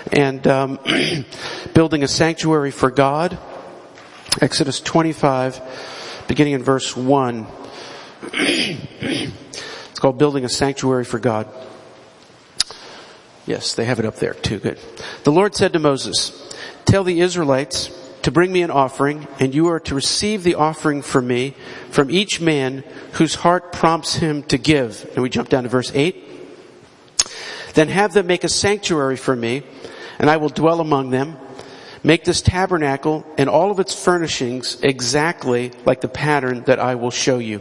and building a sanctuary for God. Exodus 25, beginning in verse 1. It's called Building a Sanctuary for God. Yes, they have it up there too. Good. The Lord said to Moses, "Tell the Israelites to bring me an offering, and you are to receive the offering from me, from each man whose heart prompts him to give." And we jump down to verse 8. "Then have them make a sanctuary for me, and I will dwell among them. Make this tabernacle and all of its furnishings exactly like the pattern that I will show you."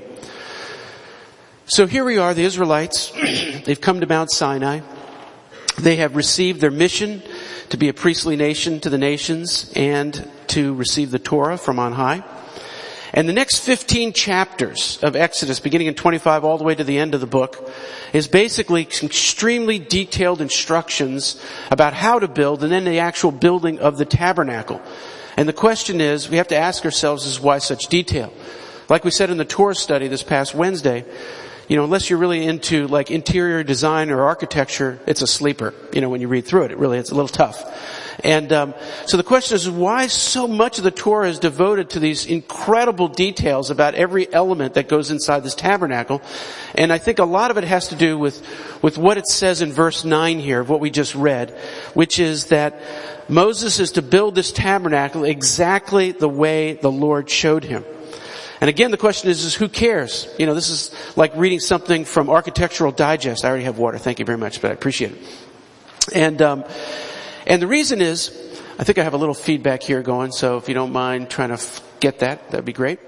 So here we are, the Israelites. They've come to Mount Sinai. They have received their mission to be a priestly nation to the nations and to receive the Torah from on high. And the next 15 chapters of Exodus, beginning in 25 all the way to the end of the book, is basically extremely detailed instructions about how to build and then the actual building of the tabernacle. And the question is, we have to ask ourselves, is why such detail? Like we said in the Torah study this past Wednesday, unless you're really into like interior design or architecture, it's a sleeper. When you read through it, it's a little tough. And so the question is, why so much of the Torah is devoted to these incredible details about every element that goes inside this tabernacle? And I think a lot of it has to do with what it says in verse 9 here, of what we just read, which is that Moses is to build this tabernacle exactly the way the Lord showed him. And again, the question is who cares? This is like reading something from Architectural Digest. I already have water. Thank you very much, but I appreciate it. And the reason is, I think I have a little feedback here going, so if you don't mind trying to get that'd be great.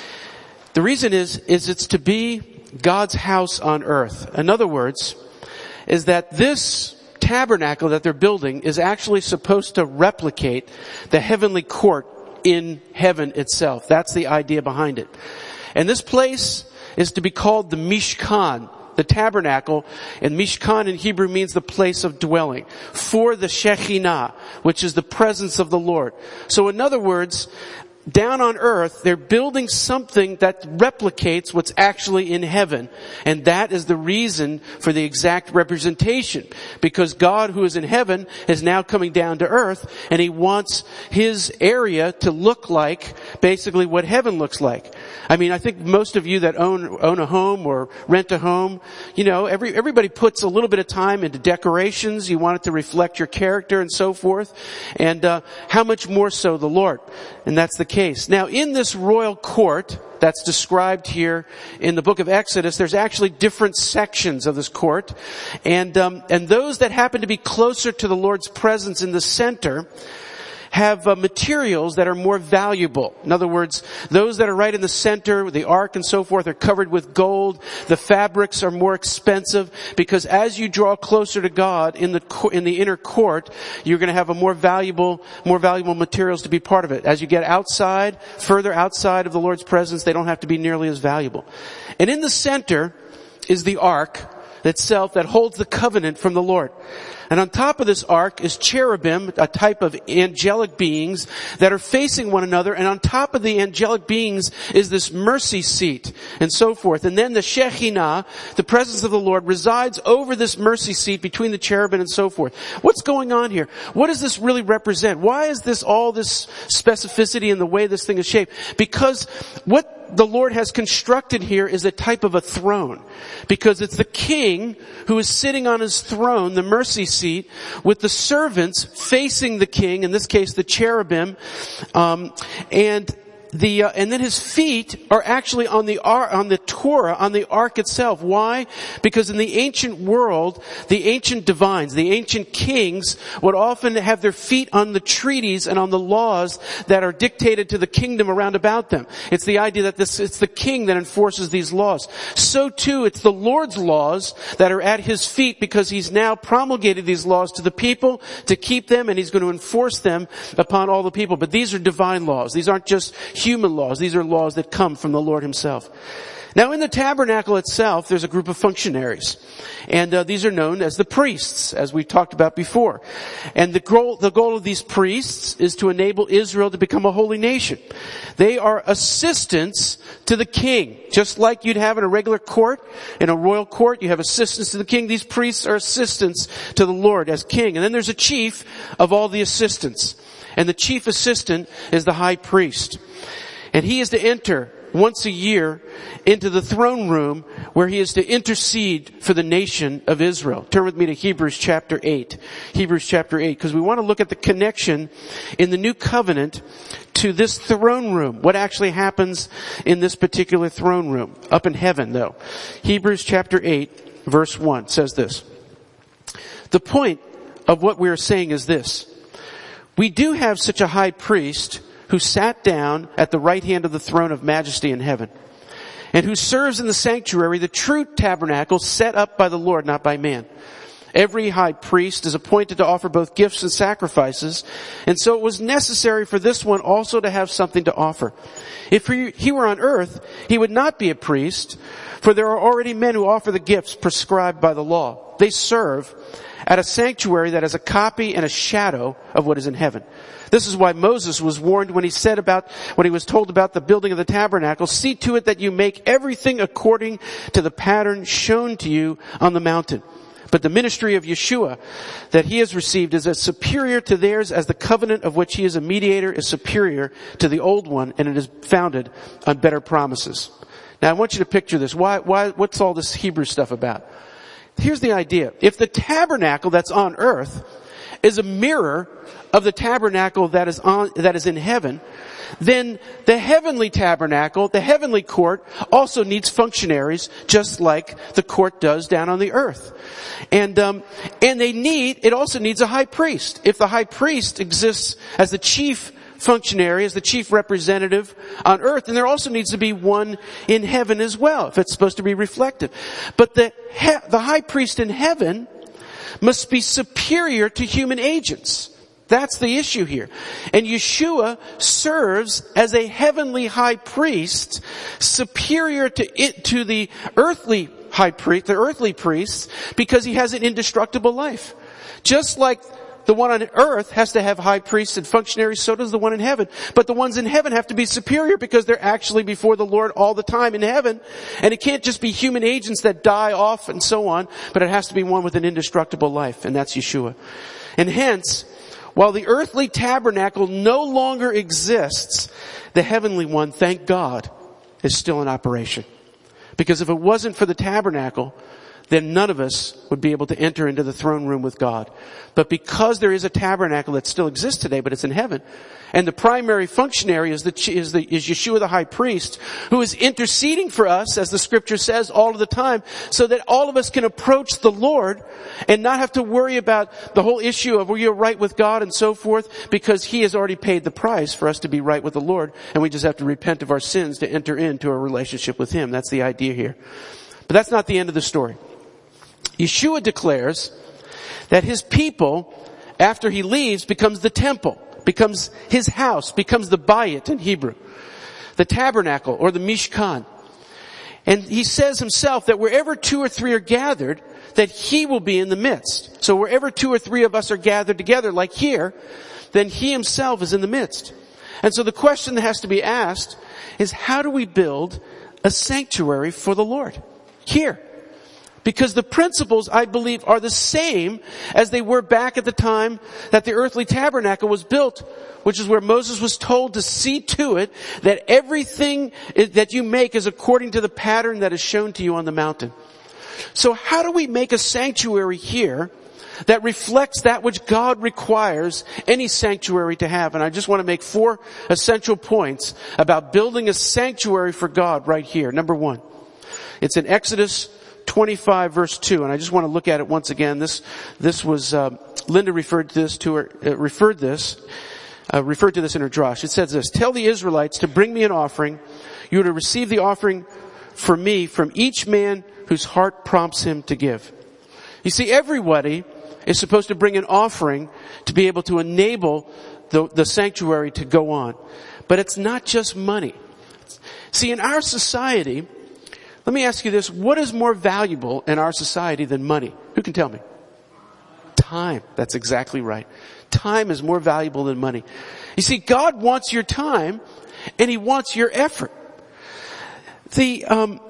The reason is it's to be God's house on earth. In other words, is that this tabernacle that they're building is actually supposed to replicate the heavenly court in heaven itself. That's the idea behind it. And this place is to be called the Mishkan, the tabernacle. And Mishkan in Hebrew means the place of dwelling, for the Shekhinah, which is the presence of the Lord. So in other words, down on earth, they're building something that replicates what's actually in heaven. And that is the reason for the exact representation. Because God, who is in heaven, is now coming down to earth, and He wants His area to look like basically what heaven looks like. I think most of you that own a home or rent a home, everybody puts a little bit of time into decorations. You want it to reflect your character and so forth. And how much more so the Lord? And that's the case. Now, in this royal court that's described here in the book of Exodus, there's actually different sections of this court. And those that happen to be closer to the Lord's presence in the center have materials that are more valuable. In other words, those that are right in the center, the ark and so forth, are covered with gold. The fabrics are more expensive because as you draw closer to God in the inner court, you're going to have a more valuable materials to be part of it. As you get outside, further outside of the Lord's presence, they don't have to be nearly as valuable. And in the center is the ark itself that holds the covenant from the Lord. And on top of this ark is cherubim, a type of angelic beings that are facing one another. And on top of the angelic beings is this mercy seat and so forth. And then the Shekhinah, the presence of the Lord, resides over this mercy seat between the cherubim and so forth. What's going on here? What does this really represent? Why is this all this specificity in the way this thing is shaped? Because what the Lord has constructed here is a type of a throne. Because it's the king who is sitting on his throne, the mercy seat, with the servants facing the king, in this case the cherubim, and then his feet are actually on the Torah, on the ark itself. Why? Because in the ancient world, the ancient divines, the ancient kings would often have their feet on the treaties and on the laws that are dictated to the kingdom around about them. It's the idea that it's the king that enforces these laws. So too, it's the Lord's laws that are at his feet because he's now promulgated these laws to the people to keep them, and he's going to enforce them upon all the people. But these are divine laws. These aren't just human laws. These are laws that come from the Lord himself. Now in the tabernacle itself, there's a group of functionaries. And these are known as the priests, as we've talked about before. And the goal of these priests is to enable Israel to become a holy nation. They are assistants to the king. Just like you'd have in a regular court, in a royal court, you have assistants to the king. These priests are assistants to the Lord as king. And then there's a chief of all the assistants. And the chief assistant is the high priest. And he is to enter once a year into the throne room where he is to intercede for the nation of Israel. Turn with me to Hebrews chapter 8. Hebrews chapter 8, because we want to look at the connection in the new covenant to this throne room. What actually happens in this particular throne room? Up in heaven, though. Hebrews chapter 8, verse 1 says this. The point of what we are saying is this. We do have such a high priest who sat down at the right hand of the throne of majesty in heaven, and who serves in the sanctuary, the true tabernacle set up by the Lord, not by man. Every high priest is appointed to offer both gifts and sacrifices, and so it was necessary for this one also to have something to offer. If he were on earth, he would not be a priest, for there are already men who offer the gifts prescribed by the law. They serve at a sanctuary that is a copy and a shadow of what is in heaven. This is why Moses was warned when he was told about the building of the tabernacle, see to it that you make everything according to the pattern shown to you on the mountain. But the ministry of Yeshua that he has received is as superior to theirs as the covenant of which he is a mediator is superior to the old one, and it is founded on better promises. Now I want you to picture this. What's all this Hebrew stuff about? Here's the idea. If the tabernacle that's on earth is a mirror of the tabernacle that is in heaven, then the heavenly tabernacle, the heavenly court, also needs functionaries, just like the court does down on the earth. And it also needs a high priest. If the high priest exists as the chief functionary, as the chief representative on earth, then there also needs to be one in heaven as well, if it's supposed to be reflective. But the high priest in heaven must be superior to human agents. That's the issue here. And Yeshua serves as a heavenly high priest, superior to the earthly high priest, the earthly priests, because he has an indestructible life. Just like the one on earth has to have high priests and functionaries, so does the one in heaven. But the ones in heaven have to be superior because they're actually before the Lord all the time in heaven. And it can't just be human agents that die off and so on, but it has to be one with an indestructible life, and that's Yeshua. And hence, while the earthly tabernacle no longer exists, the heavenly one, thank God, is still in operation. Because if it wasn't for the tabernacle, then none of us would be able to enter into the throne room with God. But because there is a tabernacle that still exists today, but it's in heaven, and the primary functionary is Yeshua the high priest, who is interceding for us, as the scripture says, all of the time, so that all of us can approach the Lord and not have to worry about the whole issue of were you right with God and so forth, because he has already paid the price for us to be right with the Lord, and we just have to repent of our sins to enter into a relationship with him. That's the idea here. But that's not the end of the story. Yeshua declares that his people, after he leaves, becomes the temple, becomes his house, becomes the bayit in Hebrew, the tabernacle or the mishkan. And he says himself that wherever 2 or 3 are gathered, that he will be in the midst. So wherever 2 or 3 of us are gathered together, like here, then he himself is in the midst. And so the question that has to be asked is, how do we build a sanctuary for the Lord here? Because the principles, I believe, are the same as they were back at the time that the earthly tabernacle was built, which is where Moses was told to see to it that everything that you make is according to the pattern that is shown to you on the mountain. So how do we make a sanctuary here that reflects that which God requires any sanctuary to have? And I just want to make 4 essential points about building a sanctuary for God right here. Number 1, it's in Exodus 25 verse 2, and I just want to look at it once again. This was Linda referred to this in her drash. It says this: "Tell the Israelites to bring me an offering. You are to receive the offering for me from each man whose heart prompts him to give." You see, everybody is supposed to bring an offering to be able to enable the sanctuary to go on. But it's not just money. See, in our society, Let me ask you this. What is more valuable in our society than money? Who can tell me? Time. That's exactly right. Time is more valuable than money. You see, God wants your time and He wants your effort. The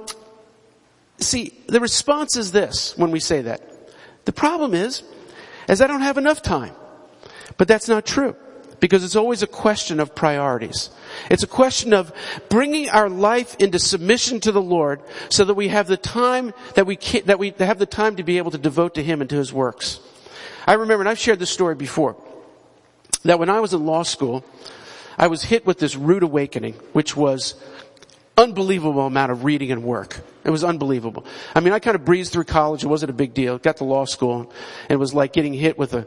response is this when we say that. The problem is I don't have enough time. But that's not true. Because it's always a question of priorities. It's a question of bringing our life into submission to the Lord so that we have the time that we have the time to be able to devote to Him and to His works. I remember, and I've shared this story before, that when I was in law school, I was hit with this rude awakening, which was unbelievable amount of reading and work. It was unbelievable. I mean, I kind of breezed through college. It wasn't a big deal. Got to law school, and it was like getting hit with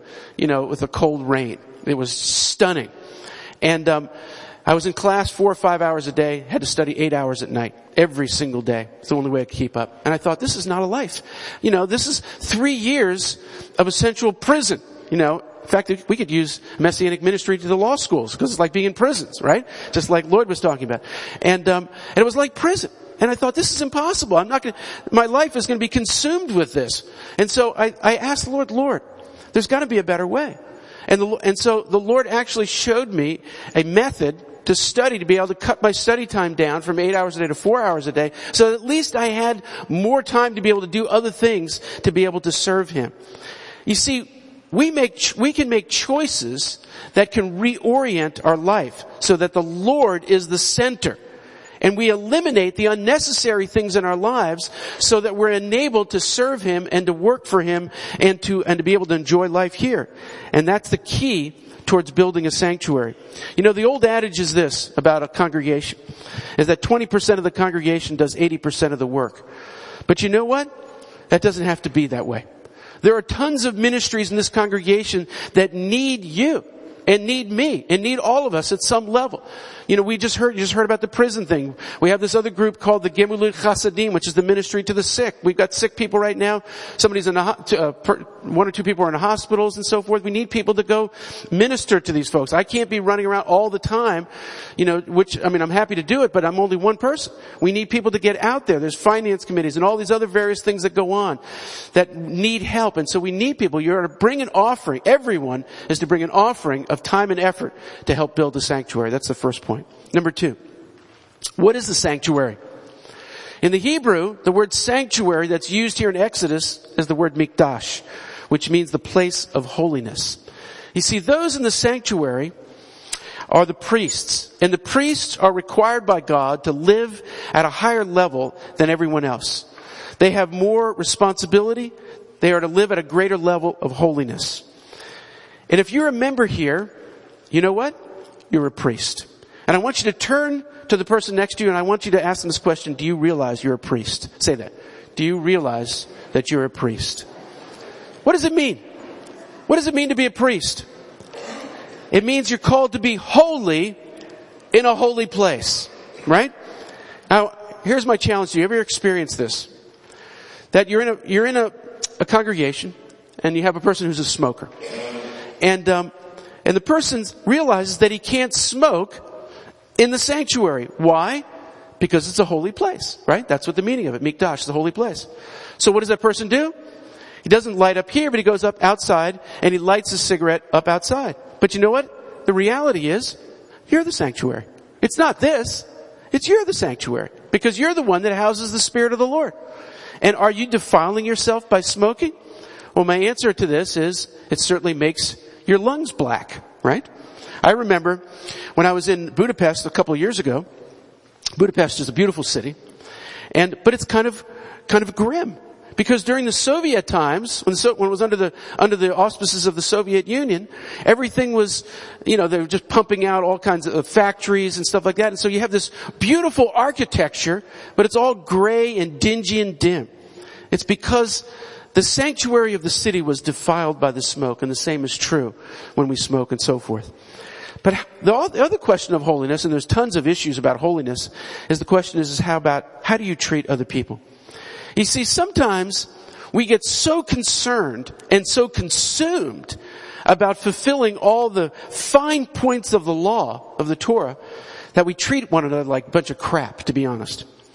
a cold rain. It was stunning. And I was in class 4 or 5 hours a day, had to study 8 hours at night, every single day. It's the only way I could keep up. And I thought, this is not a life. This is 3 years of essential prison. In fact, we could use Messianic ministry to the law schools because it's like being in prisons, right? Just like Lloyd was talking about. And it was like prison. And I thought, this is impossible. My life is going to be consumed with this. And so I asked the Lord, there's got to be a better way. And so the Lord actually showed me a method to study, to be able to cut my study time down from 8 hours a day to 4 hours a day, so that at least I had more time to be able to do other things to be able to serve Him. You see, we can make choices that can reorient our life so that the Lord is the center. And we eliminate the unnecessary things in our lives so that we're enabled to serve Him and to work for Him and to be able to enjoy life here. And that's the key towards building a sanctuary. The old adage is this about a congregation, is that 20% of the congregation does 80% of the work. But you know what? That doesn't have to be that way. There are tons of ministries in this congregation that need you. And need me, and need all of us at some level. You just heard about the prison thing. We have this other group called the Gemulut Chasadim, which is the ministry to the sick. We've got sick people right now. Somebody's in one or two people are in hospitals and so forth. We need people to go minister to these folks. I can't be running around all the time, I'm happy to do it, but I'm only one person. We need people to get out there. There's finance committees and all these other various things that go on that need help. And so we need people. You're to bring an offering. Everyone is to bring an offering of time and effort to help build the sanctuary. That's the first point. Number 2, what is the sanctuary? In the Hebrew, the word sanctuary that's used here in Exodus is the word mikdash, which means the place of holiness. You see, those in the sanctuary are the priests, and the priests are required by God to live at a higher level than everyone else. They have more responsibility. They are to live at a greater level of holiness. And if you're a member here, you know what? You're a priest. And I want you to turn to the person next to you and I want you to ask them this question. Do you realize you're a priest? Say that. Do you realize that you're a priest? What does it mean? What does it mean to be a priest? It means you're called to be holy in a holy place. Right? Now, here's my challenge to you. Have you ever experienced this? That you're in a congregation and you have a person who's a smoker. And the person realizes that he can't smoke in the sanctuary. Why? Because it's a holy place, right? That's what the meaning of it. Mikdash is a holy place. So what does that person do? He doesn't light up here, but he goes up outside and he lights a cigarette up outside. But you know what? The reality is, you're the sanctuary. It's not this. It's you're the sanctuary. Because you're the one that houses the Spirit of the Lord. And are you defiling yourself by smoking? Well, my answer to this is, it certainly makes your lungs black, right? I remember when I was in Budapest a couple of years ago. Budapest is a beautiful city, but it's kind of grim, because during the Soviet times, when it was under the auspices of the Soviet Union, everything was, they were just pumping out all kinds of factories and stuff like that, and so you have this beautiful architecture, but it's all gray and dingy and dim. It's because the sanctuary of the city was defiled by the smoke, and the same is true when we smoke and so forth. But the other question of holiness, and there's tons of issues about holiness, is the question is how do you treat other people? You see, sometimes we get so concerned and so consumed about fulfilling all the fine points of the law, of the Torah, that we treat one another like a bunch of crap, to be honest.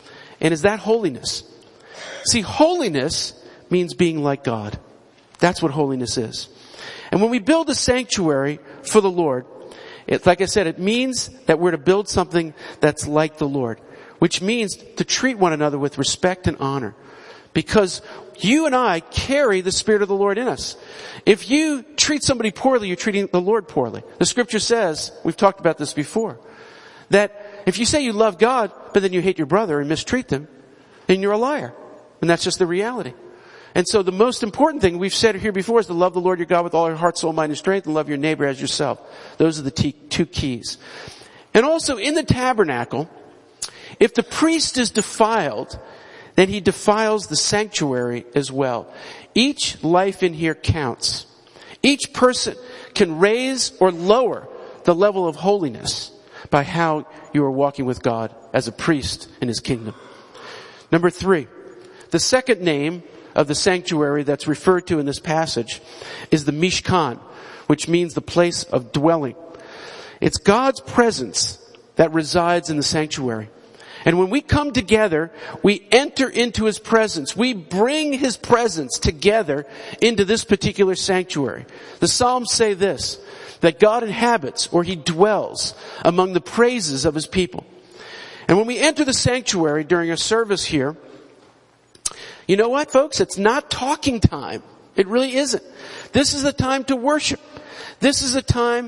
And is that holiness? See, holiness means being like God. That's what holiness is. And when we build a sanctuary for the Lord, like I said, it means that we're to build something that's like the Lord, which means to treat one another with respect and honor. Because you and I carry the Spirit of the Lord in us. If you treat somebody poorly, you're treating the Lord poorly. The scripture says, we've talked about this before, that if you say you love God, but then you hate your brother and mistreat them, then you're a liar. And that's just the reality. And so the most important thing we've said here before is to love the Lord your God with all your heart, soul, mind, and strength, and love your neighbor as yourself. Those are the two keys. And also in the tabernacle, if the priest is defiled, then he defiles the sanctuary as well. Each life in here counts. Each person can raise or lower the level of holiness by how you are walking with God as a priest in his kingdom. Number 3, the second name of the sanctuary that's referred to in this passage is the Mishkan, which means the place of dwelling. It's God's presence that resides in the sanctuary. And when we come together, we enter into his presence. We bring his presence together into this particular sanctuary. The Psalms say this, that God inhabits, or he dwells, among the praises of his people. And when we enter the sanctuary during a service here, you know what, folks? It's not talking time. It really isn't. This is a time to worship. This is a time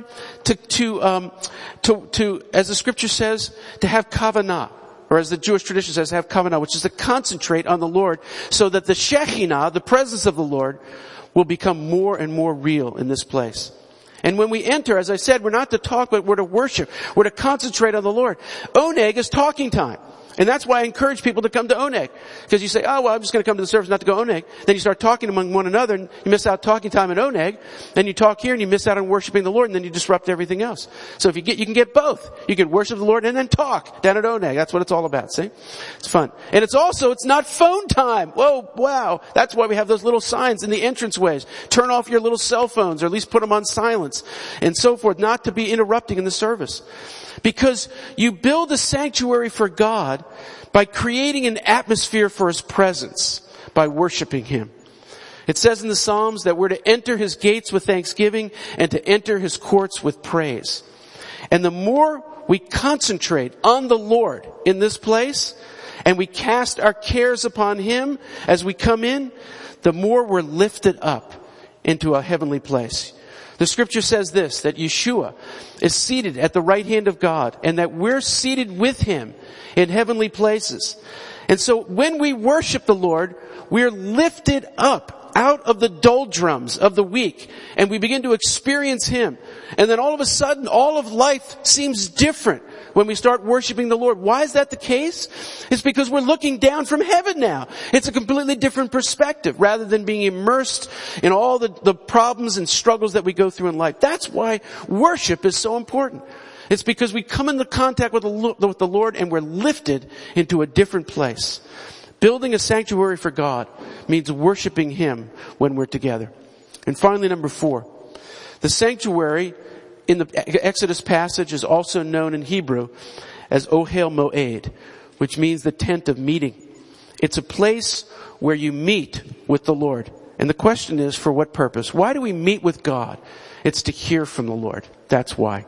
to as the scripture says, to have kavanah. Or as the Jewish tradition says, have kavanah, which is to concentrate on the Lord so that the Shekhinah, the presence of the Lord, will become more and more real in this place. And when we enter, as I said, we're not to talk, but we're to worship. We're to concentrate on the Lord. Oneg is talking time. And that's why I encourage people to come to Oneg. Because you say, oh, well, I'm just going to come to the service, not to go Oneg. Then you start talking among one another, and you miss out talking time at Oneg. Then you talk here, and you miss out on worshiping the Lord, and then you disrupt everything else. So if you can get both. You can worship the Lord and then talk down at Oneg. That's what it's all about, see? It's fun. And it's not phone time. Whoa, wow. That's why we have those little signs in the entranceways. Turn off your little cell phones, or at least put them on silence, and so forth, not to be interrupting in the service. Because you build a sanctuary for God by creating an atmosphere for his presence, by worshiping him. It says in the Psalms that we're to enter his gates with thanksgiving and to enter his courts with praise. And the more we concentrate on the Lord in this place, and we cast our cares upon him as we come in, the more we're lifted up into a heavenly place. The scripture says this, that Yeshua is seated at the right hand of God, and that we're seated with him in heavenly places. And so when we worship the Lord, we're lifted up out of the doldrums of the week, and we begin to experience him. And then all of a sudden, all of life seems different when we start worshiping the Lord. Why is that the case? It's because we're looking down from heaven now. It's a completely different perspective rather than being immersed in all the problems and struggles that we go through in life. That's why worship is so important. It's because we come into contact with the Lord and we're lifted into a different place. Building a sanctuary for God means worshiping him when we're together. And finally, number 4, the sanctuary in the Exodus passage is also known in Hebrew as Ohel Moed, which means the tent of meeting. It's a place where you meet with the Lord. And the question is, for what purpose? Why do we meet with God? It's to hear from the Lord. That's why.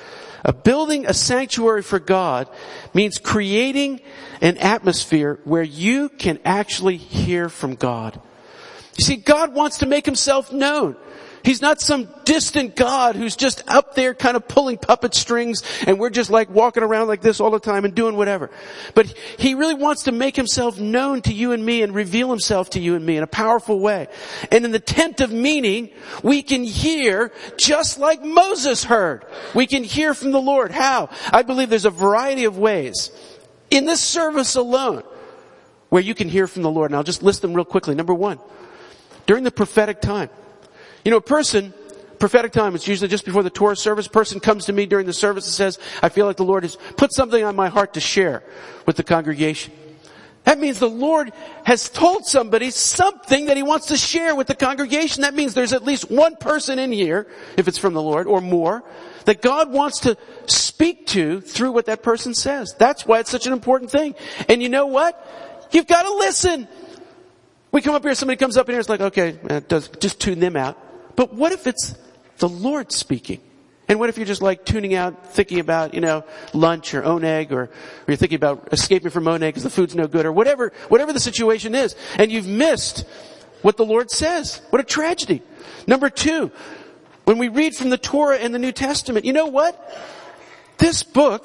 Building a sanctuary for God means creating an atmosphere where you can actually hear from God. You see, God wants to make himself known. He's not some distant God who's just up there kind of pulling puppet strings and we're just like walking around like this all the time and doing whatever. But he really wants to make himself known to you and me and reveal himself to you and me in a powerful way. And in the tent of meeting, we can hear just like Moses heard. We can hear from the Lord. How? I believe there's a variety of ways in this service alone where you can hear from the Lord. And I'll just list them real quickly. Number 1, during the prophetic time. You know, prophetic time, it's usually just before the Torah service. A person comes to me during the service and says, I feel like the Lord has put something on my heart to share with the congregation. That means the Lord has told somebody something that he wants to share with the congregation. That means there's at least one person in here, if it's from the Lord, or more, that God wants to speak to through what that person says. That's why it's such an important thing. And you know what? You've got to listen. We come up here, somebody comes up in here, it's like, okay, just tune them out. But what if it's the Lord speaking? And what if you're just like tuning out, thinking about, lunch or Oneg, or you're thinking about escaping from Oneg because the food's no good, or whatever the situation is, and you've missed what the Lord says. What a tragedy. Number 2, when we read from the Torah and the New Testament, you know what? This book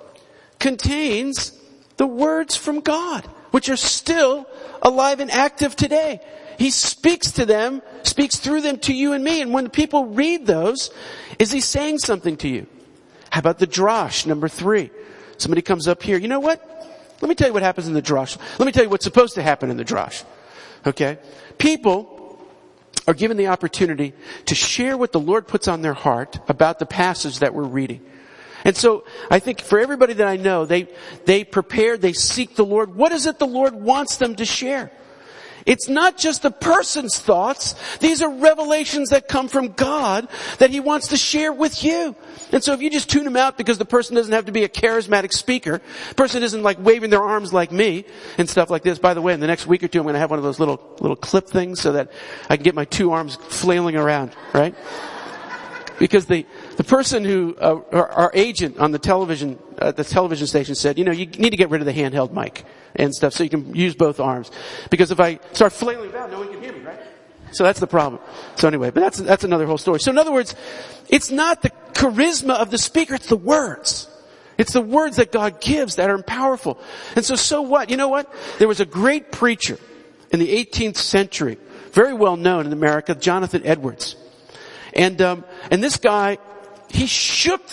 contains the words from God, which are still alive and active today. He speaks to them, speaks through them to you and me. And when people read those, is he saying something to you? How about the Drash, number 3? Somebody comes up here. You know what? Let me tell you what happens in the Drash. Let me tell you what's supposed to happen in the Drash. Okay? People are given the opportunity to share what the Lord puts on their heart about the passage that we're reading. And so I think for everybody that I know, they prepare, they seek the Lord. What is it the Lord wants them to share? It's not just the person's thoughts. These are revelations that come from God that he wants to share with you. And so if you just tune them out because the person doesn't have to be a charismatic speaker, the person isn't like waving their arms like me and stuff like this. By the way, in the next week or 2, I'm going to have one of those little clip things so that I can get my 2 arms flailing around, right? Because the person who, our agent on the television station said, you need to get rid of the handheld mic and stuff so you can use both arms. Because if I start flailing about, no one can hear me, right? So that's the problem. So anyway, but that's another whole story. So in other words, it's not the charisma of the speaker, it's the words. It's the words that God gives that are powerful. And so what? You know what? There was a great preacher in the 18th century, very well known in America, Jonathan Edwards. And this guy, he shook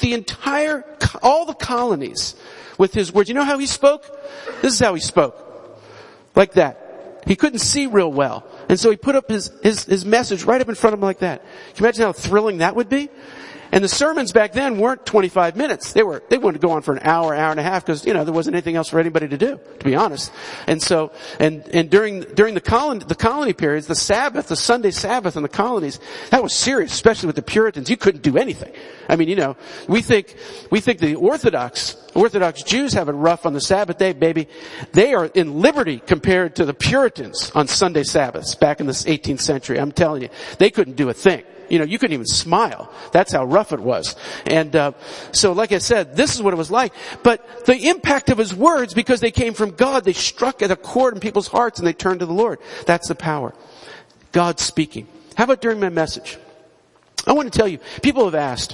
all the colonies with his words. You know how he spoke? This is how he spoke. Like that. He couldn't see real well. And so he put up his message right up in front of him like that. Can you imagine how thrilling that would be? And the sermons back then weren't 25 minutes. They wanted to go on for an hour and a half because, there wasn't anything else for anybody to do, to be honest. And so, and during the colony periods, the Sabbath, the Sunday Sabbath in the colonies, that was serious, especially with the Puritans. You couldn't do anything. I mean, we think the Orthodox Jews have it rough on the Sabbath day, baby. They are in liberty compared to the Puritans on Sunday Sabbaths back in the 18th century. I'm telling you, they couldn't do a thing. You couldn't even smile. That's how rough it was. And so like I said, this is what it was like. But the impact of his words, because they came from God, they struck at a chord in people's hearts and they turned to the Lord. That's the power. God speaking. How about during my message? I want to tell you, people have asked,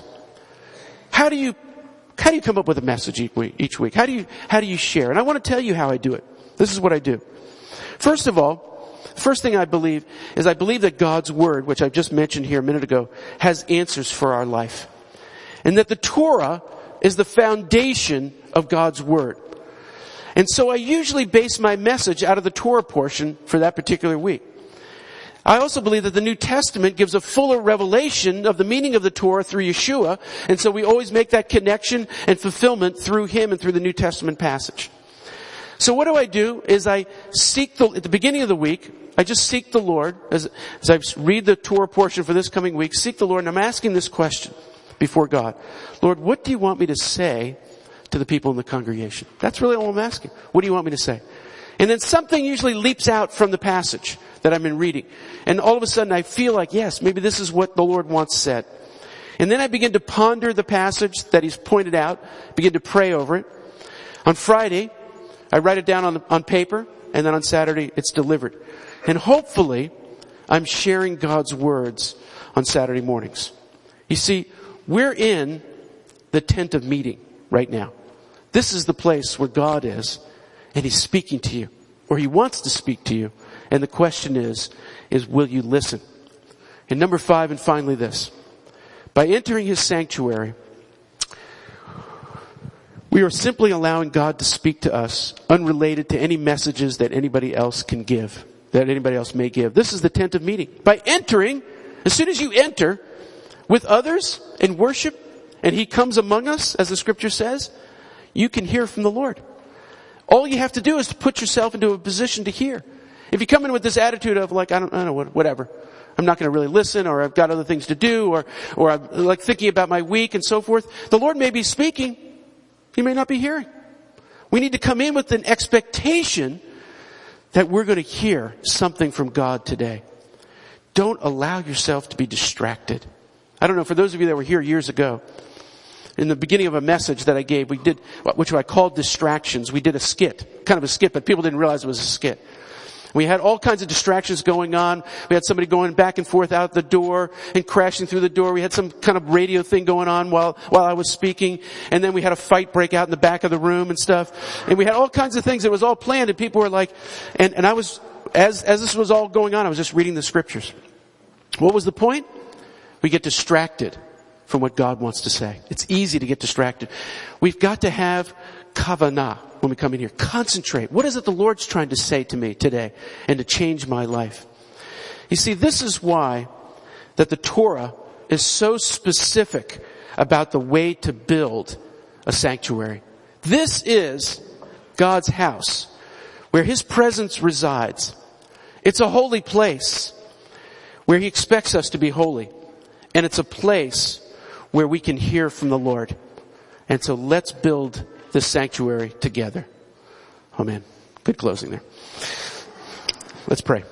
how do you come up with a message each week? How do you share? And I want to tell you how I do it. This is what I do. First of all, first thing I believe that God's Word, which I've just mentioned here a minute ago, has answers for our life. And that the Torah is the foundation of God's Word. And so I usually base my message out of the Torah portion for that particular week. I also believe that the New Testament gives a fuller revelation of the meaning of the Torah through Yeshua. And so we always make that connection and fulfillment through Him and through the New Testament passage. So what I do is I seek at the beginning of the week, I just seek the Lord, as I read the Torah portion for this coming week, seek the Lord, and I'm asking this question before God. Lord, what do you want me to say to the people in the congregation? That's really all I'm asking. What do you want me to say? And then something usually leaps out from the passage that I've been reading. And all of a sudden I feel like, yes, maybe this is what the Lord once said. And then I begin to ponder the passage that He's pointed out, begin to pray over it. On Friday, I write it down on paper, and then on Saturday it's delivered. And hopefully, I'm sharing God's words on Saturday mornings. You see, we're in the tent of meeting right now. This is the place where God is, and He's speaking to you, or He wants to speak to you. And the question is will you listen? And number 5, and finally this. By entering His sanctuary, we are simply allowing God to speak to us unrelated to any messages that anybody else can give, that anybody else may give. This is the tent of meeting. By entering, as soon as you enter with others in worship, and He comes among us, as the scripture says, you can hear from the Lord. All you have to do is to put yourself into a position to hear. If you come in with this attitude of like, I don't know, whatever. I'm not going to really listen, or I've got other things to do, or I'm like thinking about my week and so forth. The Lord may be speaking. He may not be hearing. We need to come in with an expectation that we're going to hear something from God today. Don't allow yourself to be distracted. I don't know, for those of you that were here years ago, in the beginning of a message that I gave, we did, which I called distractions. We did a skit, kind of a skit, but people didn't realize it was a skit. We had all kinds of distractions going on. We had somebody going back and forth out the door and crashing through the door. We had some kind of radio thing going on while I was speaking. And then we had a fight break out in the back of the room and stuff. And we had all kinds of things. It was all planned, and people were like, and I was, as this was all going on, I was just reading the scriptures. What was the point? We get distracted from what God wants to say. It's easy to get distracted. We've got to have kavanah when we come in here. Concentrate. What is it the Lord's trying to say to me today and to change my life? You see, this is why that the Torah is so specific about the way to build a sanctuary. This is God's house where His presence resides. It's a holy place where He expects us to be holy. And it's a place where we can hear from the Lord. And so let's build this sanctuary together. Amen. Good closing there. Let's pray.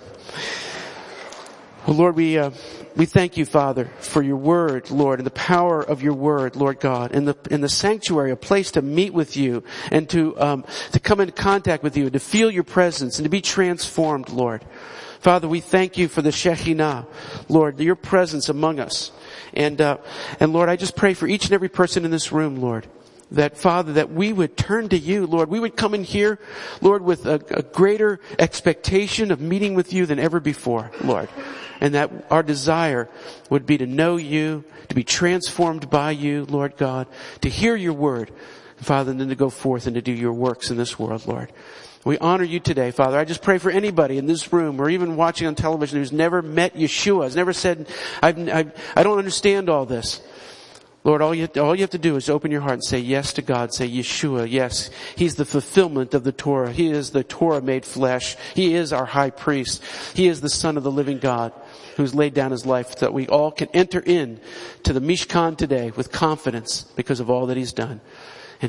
Well, Lord, we thank you, Father, for your word, Lord, and the power of your word, Lord God, in the sanctuary, a place to meet with you and to come into contact with you, and to feel your presence and to be transformed, Lord. Father, we thank you for the Shekhinah, Lord, your presence among us. And Lord, I just pray for each and every person in this room, Lord, that, Father, that we would turn to you, Lord. We would come in here, Lord, with a greater expectation of meeting with you than ever before, Lord. And that our desire would be to know you, to be transformed by you, Lord God, to hear your word, Father, and then to go forth and to do your works in this world, Lord. We honor you today, Father. I just pray for anybody in this room or even watching on television who's never met Yeshua, has never said, I don't understand all this. Lord, all you have to do is open your heart and say yes to God. Say Yeshua, yes. He's the fulfillment of the Torah. He is the Torah made flesh. He is our high priest. He is the Son of the living God who's laid down His life so that we all can enter in to the Mishkan today with confidence because of all that He's done. And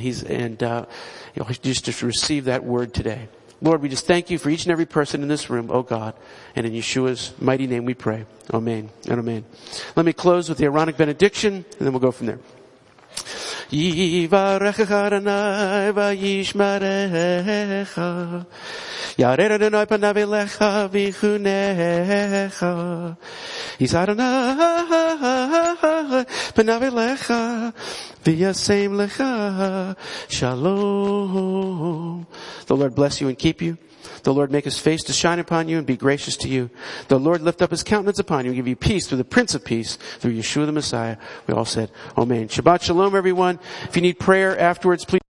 just to receive that word today. Lord, we just thank you for each and every person in this room, oh God. And in Yeshua's mighty name we pray. Amen and amen. Let me close with the Aaronic benediction, and then we'll go from there. Yivarechecha Adonai vayishmerecha. Yared Adonai panav elecha v'chunecha. Yis Adonai panav elecha v'yasem lecha shalom. The Lord bless you and keep you. The Lord make His face to shine upon you and be gracious to you. The Lord lift up His countenance upon you and give you peace through the Prince of Peace, through Yeshua the Messiah. We all said, Amen. Shabbat Shalom, everyone. If you need prayer afterwards, please.